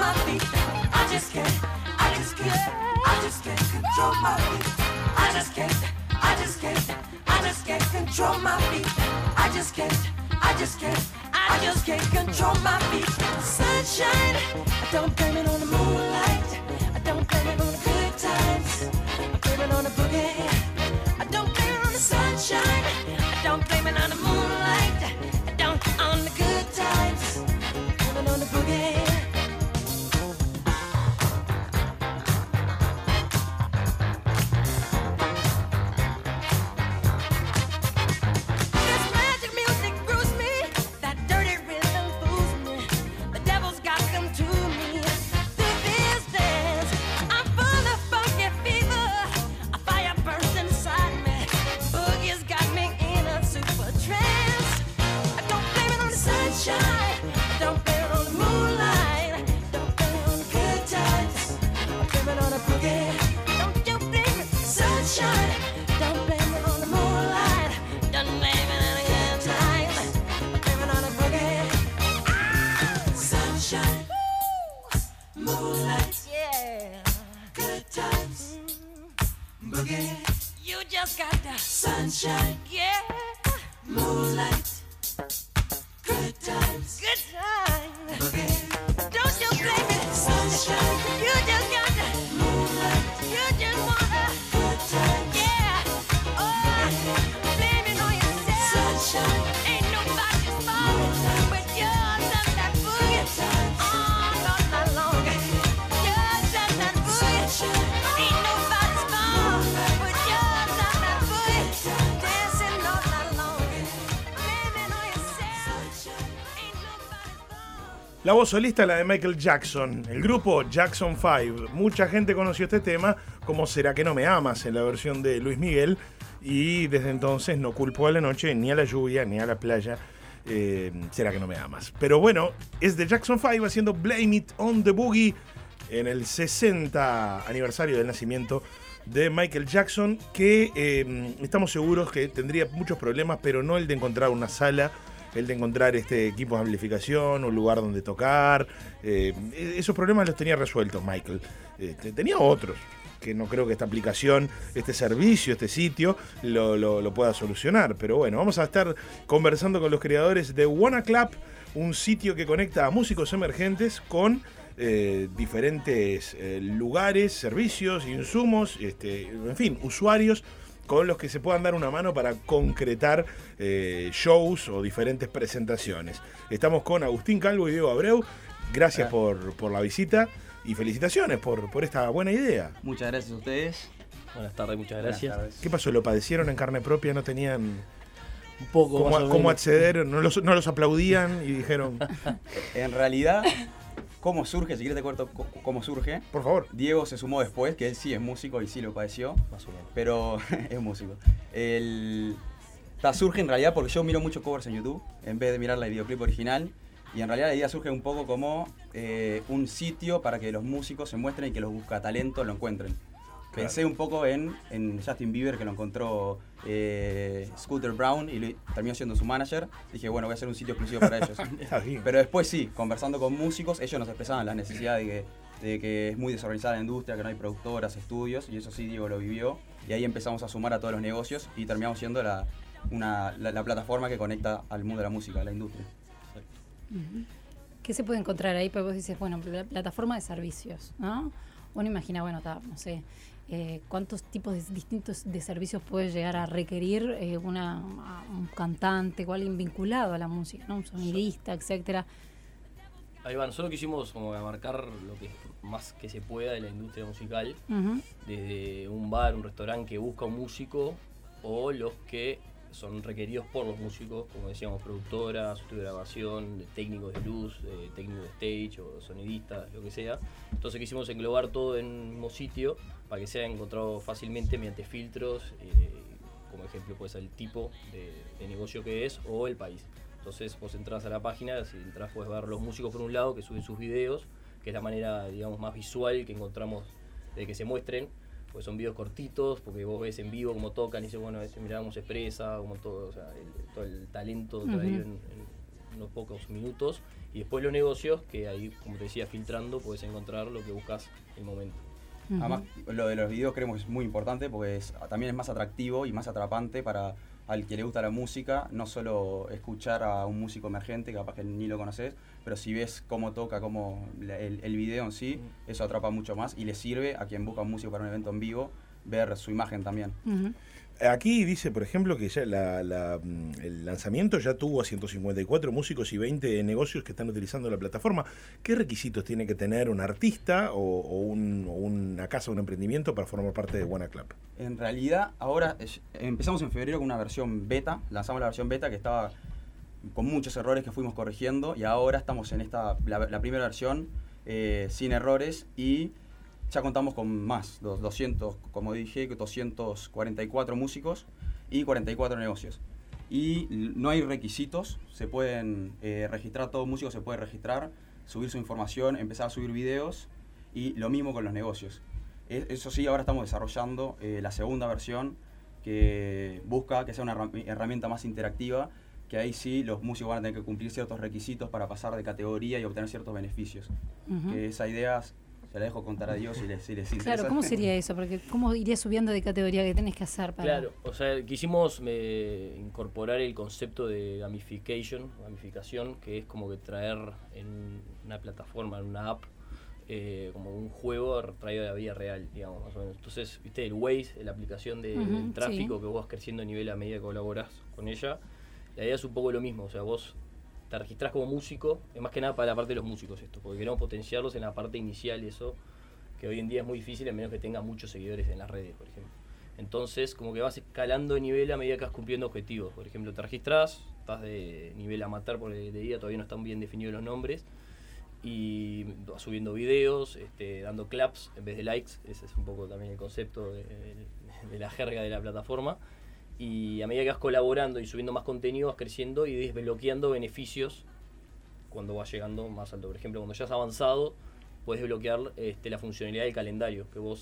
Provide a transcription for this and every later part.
my feet. I just can't control my feet. I just can't control my feet. I just can't control my feet. Sunshine, I don't blame it on the moonlight. I don't blame it on the good times. I blame it on the boogie. I don't blame it on the sunshine. I don't blame it on the moonlight. I don't on the good times. I blame it on the boogie. Sunshine, yeah, moonlight, good times, boogie. Don't you blame it, sunshine. You just got the moonlight. You just wanna good times, yeah. Oh, blame it on yourself. Sunshine, ain't nobody's fault but yours and that boogie. Oh, not that long. Yours and that boogie. Ain't nobody's fault but yours and that boogie. Dancing all night long. Blame it on yourself. Ain't nobody's fault. La voz solista, la de Michael Jackson, el grupo Jackson 5. Mucha gente conoció este tema como Será que no me amas, en la versión de Luis Miguel, y desde entonces no culpo a la noche, ni a la lluvia, ni a la playa. Será que no me amas. Pero bueno, es de Jackson 5 haciendo Blame It on the Boogie en el 60 aniversario del nacimiento de Michael Jackson, que estamos seguros que tendría muchos problemas, pero no el de encontrar una sala, el de encontrar equipos de amplificación, un lugar donde tocar. Esos problemas los tenía resueltos Michael. Tenía otros, que no creo que esta aplicación, este servicio, este sitio lo pueda solucionar. Pero bueno, vamos a estar conversando con los creadores de Wanna Clap, un sitio que conecta a músicos emergentes con diferentes lugares, servicios, insumos, en fin, usuarios con los que se puedan dar una mano para concretar shows o diferentes presentaciones. Estamos con Agustín Calvo y Diego Abreu. Gracias por la visita y felicitaciones por esta buena idea. Muchas gracias a ustedes. Buenas tardes, muchas gracias. ¿Qué pasó? ¿Lo padecieron en carne propia? ¿No tenían Un poco cómo acceder? ¿No los aplaudían y dijeron? En realidad, ¿cómo surge? Si quieres te cuento cómo surge. Por favor. Diego se sumó después, que él sí es músico y sí lo padeció. Más o menos. Pero es músico. Surge en realidad porque yo miro mucho covers en YouTube, en vez de mirar la videoclip original. Y en realidad la idea surge un poco como un sitio para que los músicos se muestren y que los buscatalentos lo encuentren. Claro. Pensé un poco en Justin Bieber, que lo encontró Scooter Braun y terminó siendo su manager. Dije, bueno, voy a hacer un sitio exclusivo para ellos. Pero después sí, conversando con músicos, ellos nos expresaban la necesidad de que es muy desorganizada la industria, que no hay productoras, estudios, y eso sí Diego lo vivió. Y ahí empezamos a sumar a todos los negocios y terminamos siendo la plataforma que conecta al mundo de la música, a la industria. ¿Qué se puede encontrar ahí? Porque vos dices, bueno, plataforma de servicios, ¿no? Uno imagina, bueno, no sé, cuántos tipos distintos de servicios puede llegar a requerir un cantante o alguien vinculado a la música, ¿no? Un sonidista, etcétera. Ahí va, nosotros quisimos como abarcar lo que más que se pueda de la industria musical, desde un bar, un restaurante que busca un músico, o los que son requeridos por los músicos, como decíamos, productoras, estudio de grabación, técnicos de luz, técnicos de stage o sonidistas, lo que sea. Entonces quisimos englobar todo en un mismo sitio para que sea encontrado fácilmente mediante filtros, como ejemplo puede ser el tipo de negocio que es o el país. Entonces vos entras a la página, si entras puedes ver los músicos por un lado que suben sus videos, que es la manera, digamos, más visual que encontramos de que se muestren. Pues son videos cortitos, porque vos ves en vivo cómo tocan y dices, bueno, mirá cómo se expresa, como todo, o sea, todo el talento traído unos pocos minutos. Y después los negocios, que ahí, como te decía, filtrando, puedes encontrar lo que buscas en el momento. Además, lo de los videos creemos que es muy importante porque también es más atractivo y más atrapante para al que le gusta la música, no solo escuchar a un músico emergente, capaz que ni lo conoces, pero si ves cómo toca, cómo el video en sí, eso atrapa mucho más y le sirve a quien busca un músico para un evento en vivo ver su imagen también. Aquí dice, por ejemplo, que ya el lanzamiento ya tuvo a 154 músicos y 20 negocios que están utilizando la plataforma. ¿Qué requisitos tiene que tener un artista o una casa, un emprendimiento para formar parte de WannaClub? En realidad, ahora empezamos en febrero con una versión beta, lanzamos la versión beta que estaba con muchos errores que fuimos corrigiendo y ahora estamos en la primera versión sin errores y ya contamos con más, 200, como dije, 244 músicos y 44 negocios. Y no hay requisitos, se pueden registrar, todo músico se puede registrar, subir su información, empezar a subir videos y lo mismo con los negocios. Eso sí, ahora estamos desarrollando la segunda versión que busca que sea una herramienta más interactiva, que ahí sí los músicos van a tener que cumplir ciertos requisitos para pasar de categoría y obtener ciertos beneficios. Que esa idea se la dejo contar a Dios si les interesa. Claro, ¿cómo sería eso? Porque ¿cómo irías subiendo de categoría que tenés que hacer para...? Claro, o sea, quisimos incorporar el concepto de gamificación, que es como que traer en una plataforma, en una app, como un juego traído de la vida real, digamos, más o menos. Entonces, viste, el Waze, la aplicación del tráfico que vos vas creciendo a nivel a medida que colaborás con ella, la idea es un poco lo mismo, o sea, vos te registrás como músico, es más que nada para la parte de los músicos esto, porque queremos potenciarlos en la parte inicial, eso que hoy en día es muy difícil, a menos que tenga muchos seguidores en las redes, por ejemplo. Entonces, como que vas escalando de nivel a medida que vas cumpliendo objetivos. Por ejemplo, te registrás, estás de nivel amateur por de día, todavía no están bien definidos los nombres, y vas subiendo videos, dando claps en vez de likes, ese es un poco también el concepto de la jerga de la plataforma. Y a medida que vas colaborando y subiendo más contenido, vas creciendo y desbloqueando beneficios cuando vas llegando más alto. Por ejemplo, cuando ya has avanzado, puedes desbloquear la funcionalidad del calendario, que vos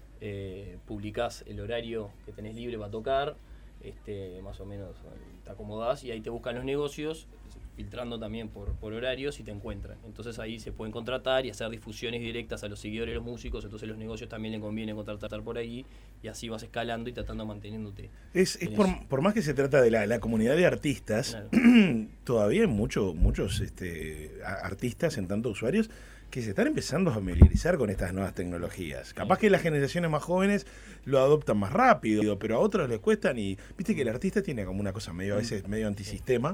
publicás el horario que tenés libre para tocar, más o menos te acomodás y ahí te buscan los negocios, filtrando también por horarios y te encuentran. Entonces ahí se pueden contratar y hacer difusiones directas a los seguidores de los músicos, entonces los negocios también les conviene contratar por ahí y así vas escalando y tratando de manteniéndote. Es por más que se trata de la comunidad de artistas, claro, todavía hay muchos artistas, en tanto usuarios, que se están empezando a familiarizar con estas nuevas tecnologías. Capaz que las generaciones más jóvenes lo adoptan más rápido, pero a otros les cuestan y viste que el artista tiene como una cosa medio a veces medio antisistema.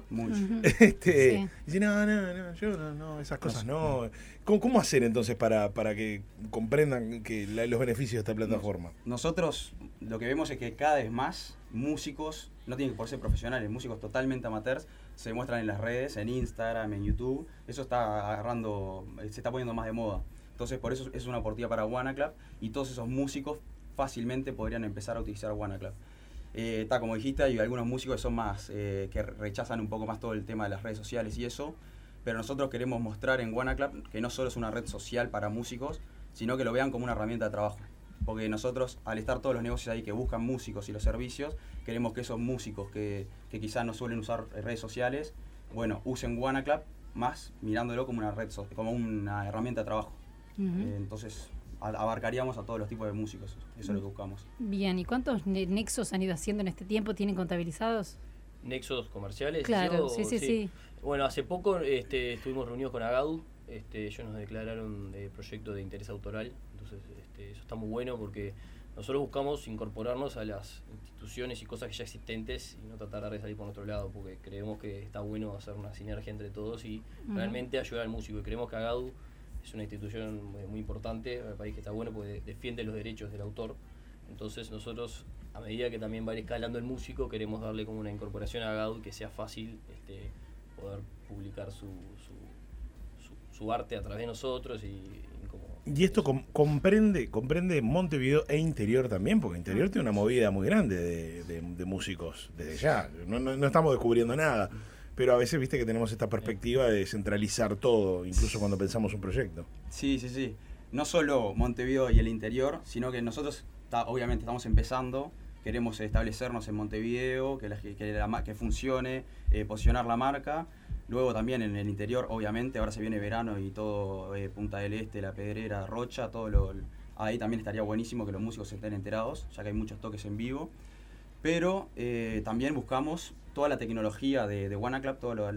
Sí. Dice, no, yo no, esas cosas no. ¿Cómo hacer entonces para que comprendan que los beneficios de esta plataforma? Nosotros lo que vemos es que cada vez más músicos, no tienen que por ser profesionales, músicos totalmente amateurs, se muestran en las redes, en Instagram, en YouTube. Eso está se está poniendo más de moda. Entonces por eso es una oportunidad para WannaClub y todos esos músicos fácilmente podrían empezar a utilizar WannaClub. Está como dijiste, hay algunos músicos que son más, que rechazan un poco más todo el tema de las redes sociales y eso, pero nosotros queremos mostrar en WannaClub que no solo es una red social para músicos, sino que lo vean como una herramienta de trabajo. Porque nosotros, al estar todos los negocios ahí que buscan músicos y los servicios, queremos que esos músicos que quizás no suelen usar redes sociales, bueno, usen WannaClub más mirándolo como como una herramienta de trabajo. Entonces, abarcaríamos a todos los tipos de músicos, eso es lo que buscamos. Bien, ¿y cuántos nexos han ido haciendo en este tiempo? ¿Tienen contabilizados? ¿Nexos comerciales? Claro, sí. Bueno, hace poco estuvimos reunidos con Agadu, ellos nos declararon proyecto de interés autoral, entonces eso está muy bueno porque nosotros buscamos incorporarnos a las instituciones y cosas que ya existentes y no tratar de salir por nuestro lado, porque creemos que está bueno hacer una sinergia entre todos y realmente ayudar al músico. Y creemos que Agadu es una institución muy importante para el país, que está bueno porque defiende los derechos del autor. Entonces nosotros, a medida que también va escalando el músico, queremos darle como una incorporación a Agadu que sea fácil poder publicar su arte a través de nosotros y esto comprende Montevideo e Interior también, porque Interior tiene una movida muy grande de músicos desde ya. No estamos descubriendo nada, pero a veces viste que tenemos esta perspectiva de centralizar todo, incluso cuando pensamos un proyecto. Sí. No solo Montevideo y el Interior, sino que nosotros obviamente estamos empezando, queremos establecernos en Montevideo, que funcione, posicionar la marca, Luego también en el interior, obviamente, ahora se viene verano y todo Punta del Este, La Pedrera, Rocha, ahí también estaría buenísimo que los músicos estén enterados, ya que hay muchos toques en vivo. Pero también buscamos toda la tecnología de WannaClub, toda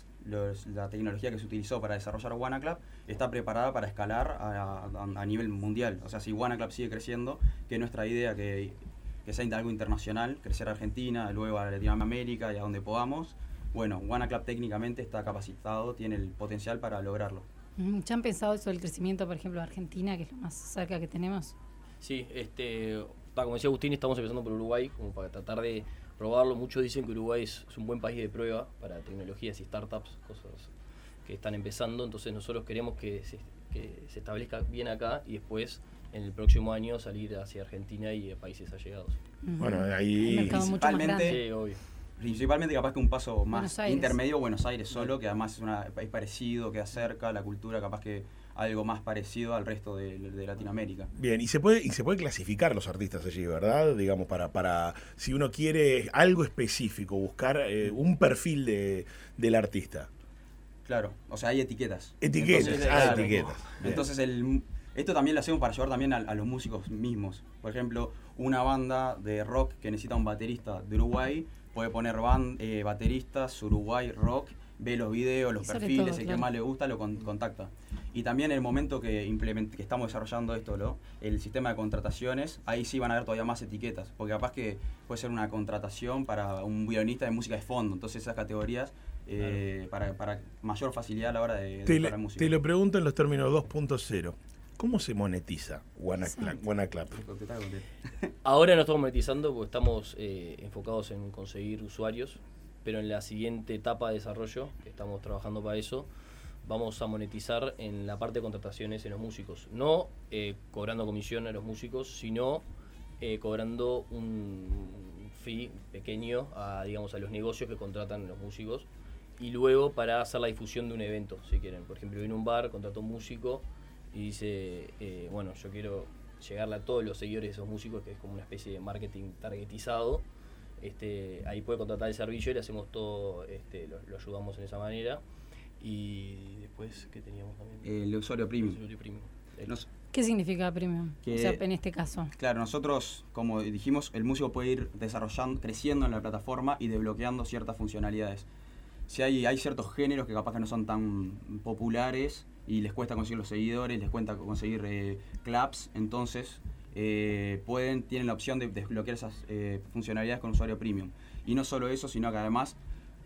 la tecnología que se utilizó para desarrollar WannaClub está preparada para escalar a nivel mundial. O sea, si WannaClub sigue creciendo, que es nuestra idea que sea algo internacional, crecer a Argentina, luego a Latinoamérica y a donde podamos. Bueno, WannaClub técnicamente está capacitado, tiene el potencial para lograrlo. ¿Ya han pensado eso del crecimiento, por ejemplo, de Argentina, que es lo más cerca que tenemos? Sí, como decía Agustín, estamos empezando por Uruguay, como para tratar de probarlo. Muchos dicen que Uruguay es un buen país de prueba para tecnologías y startups, cosas que están empezando. Entonces nosotros queremos que se establezca bien acá y después en el próximo año salir hacia Argentina y países allegados. Bueno, ahí Sí, obvio. Principalmente capaz que un paso más Buenos intermedio, Buenos Aires solo, que además es parecido, queda cerca, la cultura capaz que algo más parecido al resto de Latinoamérica. Bien, y se puede clasificar los artistas allí, ¿verdad? Digamos, para si uno quiere algo específico, buscar un perfil del artista. Claro, o sea, hay etiquetas. Etiquetas. Bien. Entonces esto también lo hacemos para llevar también a los músicos mismos. Por ejemplo, una banda de rock que necesita un baterista de Uruguay puede poner bateristas Uruguay rock, ve los videos, los perfiles, el que más le gusta lo contacta. Y también en el momento que estamos desarrollando esto, el sistema de contrataciones, ahí sí van a haber todavía más etiquetas, porque capaz que puede ser una contratación para un violinista de música de fondo, entonces esas categorías para mayor facilidad a la hora de buscar música. Te lo pregunto en los términos 2.0. ¿Cómo se monetiza WannaClub? Ahora no estamos monetizando porque estamos enfocados en conseguir usuarios, pero en la siguiente etapa de desarrollo, que estamos trabajando para eso, vamos a monetizar en la parte de contrataciones en los músicos. No cobrando comisión a los músicos, sino cobrando un fee pequeño a los negocios que contratan a los músicos, y luego para hacer la difusión de un evento, si quieren. Por ejemplo, viene un bar, contrata un músico y dice, yo quiero llegarle a todos los seguidores de esos músicos, que es como una especie de marketing targetizado. Ahí puede contratar el servicio y le hacemos todo, lo ayudamos en esa manera. Y después, ¿qué teníamos también? El usuario premium. ¿Qué significa premium? O sea, en este caso. Claro, nosotros, como dijimos, el músico puede ir creciendo en la plataforma y desbloqueando ciertas funcionalidades. Si hay ciertos géneros que capaz que no son tan populares y les cuesta conseguir los seguidores, les cuesta conseguir claps, entonces tienen la opción de desbloquear esas funcionalidades con usuario premium. Y no solo eso, sino que además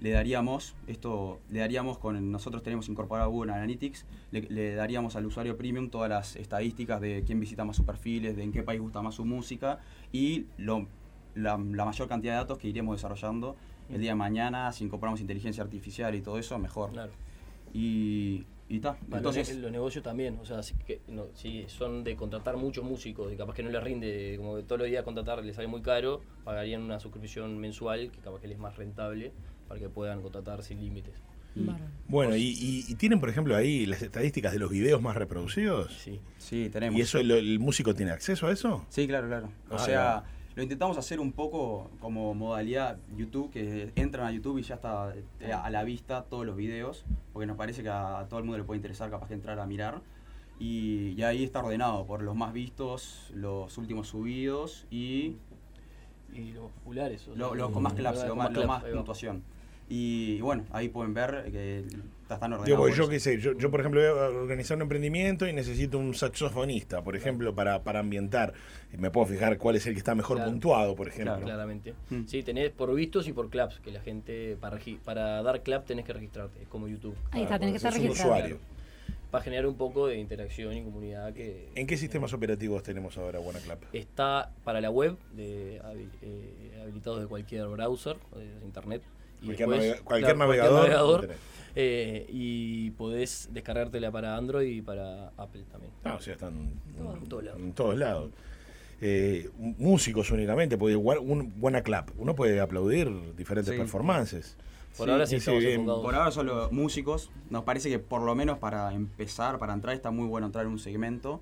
nosotros tenemos incorporado Google Analytics, le daríamos al usuario premium todas las estadísticas de quién visita más sus perfiles, de en qué país gusta más su música y la mayor cantidad de datos que iremos desarrollando el día de mañana. Si incorporamos inteligencia artificial y todo eso, mejor. Claro. Y está. Entonces, los negocios también, o sea, si son de contratar muchos músicos y capaz que no les rinde, como que todos los días contratar les sale muy caro, pagarían una suscripción mensual que capaz que les es más rentable para que puedan contratar sin límites. Bueno, ¿y tienen, por ejemplo, ahí las estadísticas de los videos más reproducidos? Sí, tenemos. ¿Y eso el músico tiene acceso a eso? Sí, claro. O sea, lo intentamos hacer un poco como modalidad YouTube, que entran a YouTube y ya está a la vista todos los videos, porque nos parece que a todo el mundo le puede interesar capaz que entrar a mirar. Y ahí está ordenado por los más vistos, los últimos subidos y los populares. Los con más claps, más puntuación. Y bueno, ahí pueden ver que están ordenados. Yo qué sé, yo por ejemplo voy a organizar un emprendimiento y necesito un saxofonista, por ejemplo, para ambientar. Me puedo fijar cuál es el que está mejor puntuado, por ejemplo. Claro, claramente. Sí, tenés por vistos y por claps, que la gente, para dar clap tenés que registrarte, es como YouTube. Ahí está, tenés que estar registrado. Usuario. Para generar un poco de interacción y comunidad. ¿En qué sistemas operativos tenemos ahora WannaClub? Está para la web, habilitados de cualquier browser, de internet. Cualquier navegador. Y podés descargártela para Android y para Apple también. O sea, están en todos lados. Músicos únicamente, WannaClub. Uno puede aplaudir diferentes performances. Por ahora sí estamos enfocados. Por ahora solo músicos. Nos parece que por lo menos para empezar, para entrar, está muy bueno entrar en un segmento.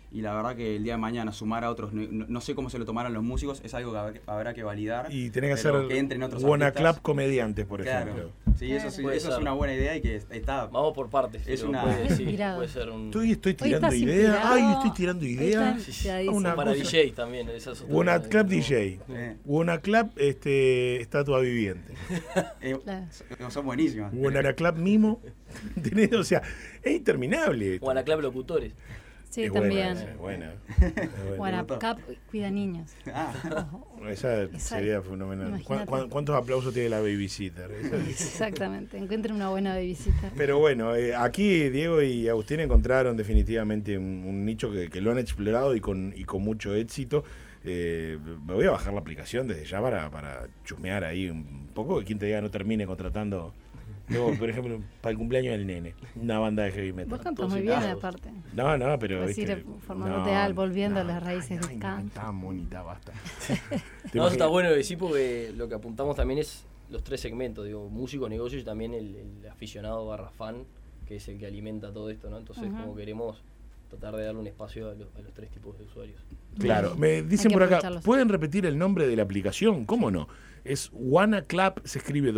y la verdad que el día de mañana sumar a otros, no sé cómo se lo tomaran los músicos, es algo que habrá que validar. Y tenés que pero hacer que entren otros Wanna artistas. Club comediantes, por Claro. ejemplo. Sí, eso Puede es ser. una buena idea y que está... Vamos por partes. Es pero una- puede, Inspirado. puede ser un... Estoy tirando estás ideas. inspirado. Ay, estoy tirando Hoy ideas. estás inspiradísimo. Una para cosa. DJ también. Esa es otra Wanna cosa, Club ¿no? DJ. Wanna Club estatua viviente. Claro. Son buenísimas. Wanna Club mimo. ¿Entendés? O sea, es interminable. esto. Wanna Club locutores. Sí, Es también. buena, es buena. Wanna Club cuida niños. Ah, Ojo. Esa Esa- sería fenomenal. imagínate. ¿Cuántos aplausos tiene la babysitter? Exactamente. Encuentren una buena babysitter. Pero bueno, aquí Diego y Agustín encontraron definitivamente un nicho que lo han explorado y con mucho éxito. Me voy a bajar la aplicación desde ya para chusmear ahí un poco. Quien te diga no termine contratando, luego, por ejemplo, para el cumpleaños del nene, una banda de heavy Vos metal. cantás muy bien, Entonces, aparte. No, pero. Puedes ir formándote volviendo a las raíces del canto. Está bonita, basta. No, eso está bueno decir porque lo que apuntamos también es los tres segmentos, digo, músico, negocio y también el aficionado barra fan, que es el que alimenta todo esto, ¿no? Entonces, como queremos tratar de darle un espacio a los tres tipos de usuarios. Claro, me Hay dicen que por acá, aprovecharlos. ¿pueden repetir el nombre de la aplicación? ¿Cómo no? Es Wanna Club, se escribe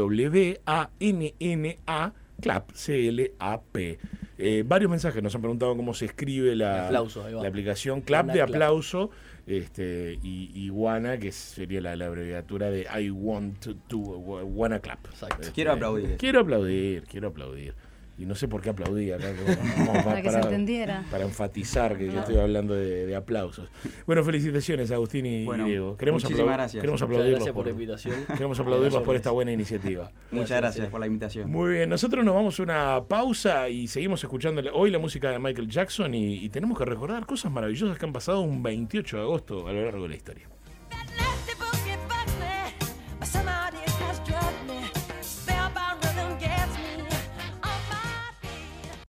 W-A-N-N-A, Clap, C-L-A-P. Varios mensajes nos han preguntado cómo se escribe la Aplauso, ahí va. aplicación. Clap Wanna de Clap. aplauso y Wanna, que sería la abreviatura de I want to Wanna Clap. Exacto. quiero aplaudir. Quiero aplaudir. Y no sé por qué aplaudí acá. como Para que se entendiera. Para enfatizar que yo estoy hablando de aplausos. Bueno, felicitaciones Agustín y Bueno, Diego. Queremos muchísimas gracias. Queremos Muchas aplaudirlos gracias por la invitación. Queremos aplaudirlos por esta buena iniciativa. Muchas gracias por la invitación. Muy bien, nosotros nos vamos a una pausa y seguimos escuchando hoy la música de Michael Jackson y tenemos que recordar cosas maravillosas que han pasado un 28 de agosto a lo largo de la historia.